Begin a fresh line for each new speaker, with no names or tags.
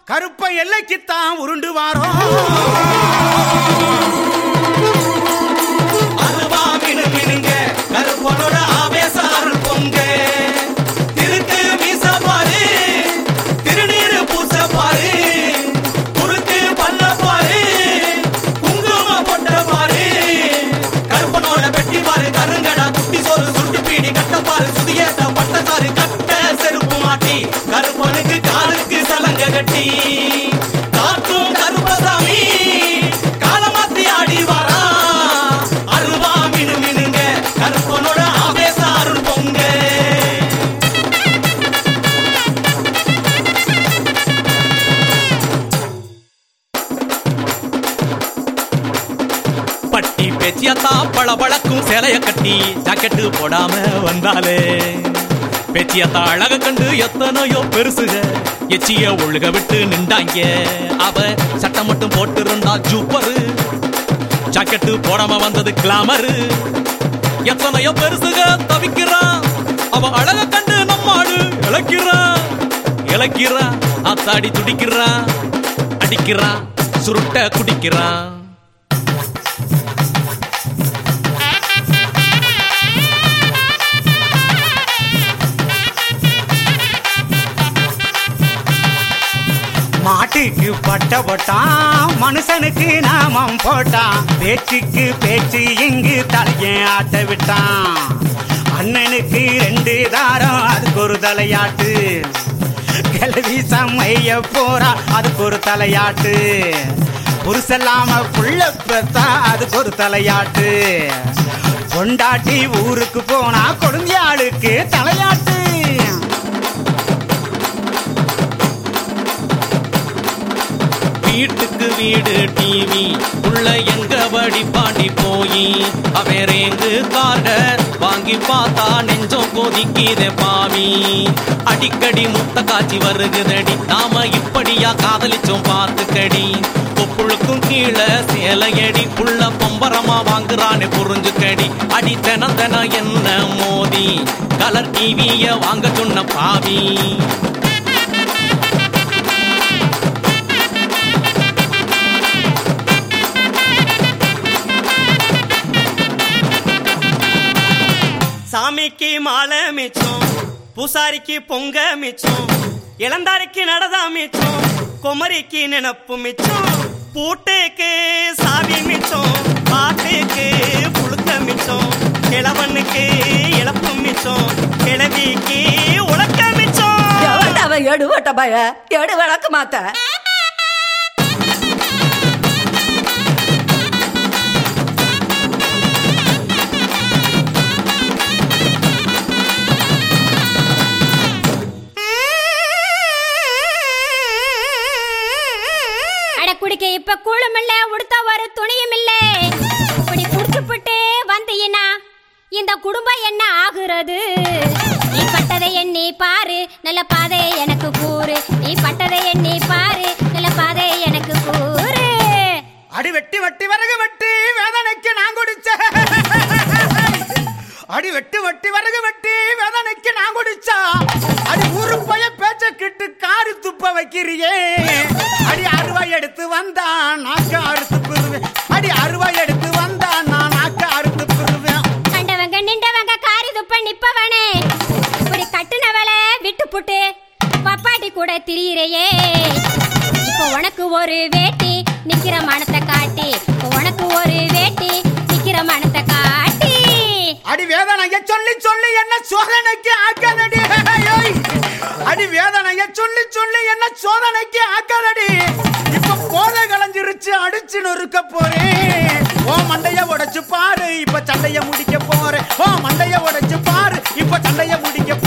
கருப்ப எல்லைக்குத்தான் உருண்டு வாரோம்.
அருவா மினுங்க கருப்பனோட ஆவேச அருள் பொங்க. திருக்கு மீச பாரு, திருநீரு பூச பாரு, குறுக்கு பல்ல பாரு, குங்கும பொட்ட பாரு. கருப்பனோட பெட்டி பாரு, கருங்கடா குட்டி சோறு சுட்டு பீடி கட்ட பாரு, சுதியேத்த பட்டசாரு கட்ட செருப்பு மாட்டி, கருப்பனுக்கு காலுக்கு சலங்க கட்டி காக்கும் கருப்பசாமி காலமாத்தி ஆடி வாரா. அருவா மினுங்க கருப்பனோட ஆவேச அருள் பொங்க. பட்டி பேச்சியத்தா பளபளக்கும் சேலைய கட்டி ஜாக்கெட்டு போடாம வந்தாலே பேச்சியத்தா அழக கண்டு எத்தனையோ பெருசுக எச்சிய ஒழுக விட்டு நின்றாங்க. அவ சட்டம் மட்டும் போட்டு இருந்தா ஜூப்பரு, ஜாக்கெட்டு போடாம வந்தது கிளாமரு. எத்தனையோ பெருசுக தவிக்கிறான், அவ அழக கண்டு நம்மாடு இழக்கிறான், அத்தாடி துடிக்கிறான், அடிக்கிறான், சுருட்ட குடிக்கிறான்.
மாட்டுக்கு பட்ட போட்டான், மனுஷனுக்கு நாமம் போட்டான், பேச்சுக்கு பேச்சு இங்கு தலையை ஆட்ட விட்டான். அண்ணனுக்கு 2 தாரம் அதுக்கு ஒரு தலையாட்டு, கிளவி சமைய போறா அதுக்கு ஒரு தலையாட்டு, புருஷல்லாம புள்ள பெத்தா அதுக்கு ஒரு தலையாட்டு, கொண்டாட்டி ஊருக்கு போனா கொடுந்தியாளுக்கு தலையாட்டு.
வீட்டுக்கு வீடு டிவி உள்ள எங்க வடி பாண்டி போய் அவரேங்கு கார்ட வாங்கி பார்த்தா நெஞ்சம் கொதிக்கிதே பாவி. அடிக்கடி முத்த காட்சி வருகுதடி, நாம இப்படியா காதலிச்சோம் பார்த்துக்கடி. கொப்புளுக்கும் கீழே சேலையடி புள்ள பொம்பரமா வாங்குறானே புரிஞ்சுக்கடி. அடி தினம் என்ன மோதி கலர் டிவிய வாங்க சொன்ன பாவி. சாமிக்கு மாலை மிச்சம், பூசாரிக்கு பொங்க மிச்சம், இளந்தாரிக்கு நடதா மிச்சம், குமரிக்கு நினப்பு மிச்சம், பூட்டுக்கு சாவி மிச்சம், பாட்டுக்கு புழுக்க மிச்சம், கிழவனுக்கு இழப்பு மிச்சம், கிழவிக்கு உலக்க மிச்சம்.
எடுவட்ட பய எடு விளக்க மாத்த
குடிக்க இப்ப கூழும் இல்ல, உடுத்த ஒரு துணியும் இல்ல. இப்படி குடிச்சுப்புட்டு வந்தீனா இந்த குடும்பம் என்ன ஆகுறது? நீ பட்டதை எண்ணி பாரு, நல்ல பாதையை எனக்கு கூறு. நீ பட்டதை எண்ணி பாரு, நல்ல பாதையை எனக்கு கூறு.
அடி வெட்டி வெட்டி வரகு வெட்டி வேதனைக்கு நான் குடிச்ச, அடி வெட்டி வெட்டி வரகு வெட்டி வேதனைக்கு நான் குடிச்சா, அடி ஊரு போய பேச்ச கிட்டு காரி துப்ப வைக்கிறியே. அடி அருவாய் எடுத்து வந்தா நாக்க அறுத்து பிருவேன், அடி அருவாய் எடுத்து வந்தா நான் நாக்க அறுத்து பிருவேன்.
கண்டவங்க நின்றவங்க காரி துப்ப நிப்பவனே, இப்படி கட்டுனவள விட்டு புட்டு பப்பாட்டி கூட திரியிறையே. இப்போ உனக்கு ஒரு வேட்டி நிக்கிற மனத்தை காட்டி, உனக்கு ஒரு வேட்டி நிக்கிற மனத்தை காட்டி.
அடி வேதனைய சொல்லி சொல்லி என்ன சோதனைக்கு ஆக்காதடி, அடி வேதனைய சொல்லி சொல்லி என்ன சோதனைக்கு ஆக்காதடி. இப்ப போதை கலைஞ்சிருச்சு, அடிச்சு நொறுக்க போறேன். ஓ மண்டைய உடைச்சு பாரு, இப்ப சண்டைய முடிக்க போறேன். ஓ மண்டைய உடைச்சு பாரு, இப்ப சண்டைய முடிக்க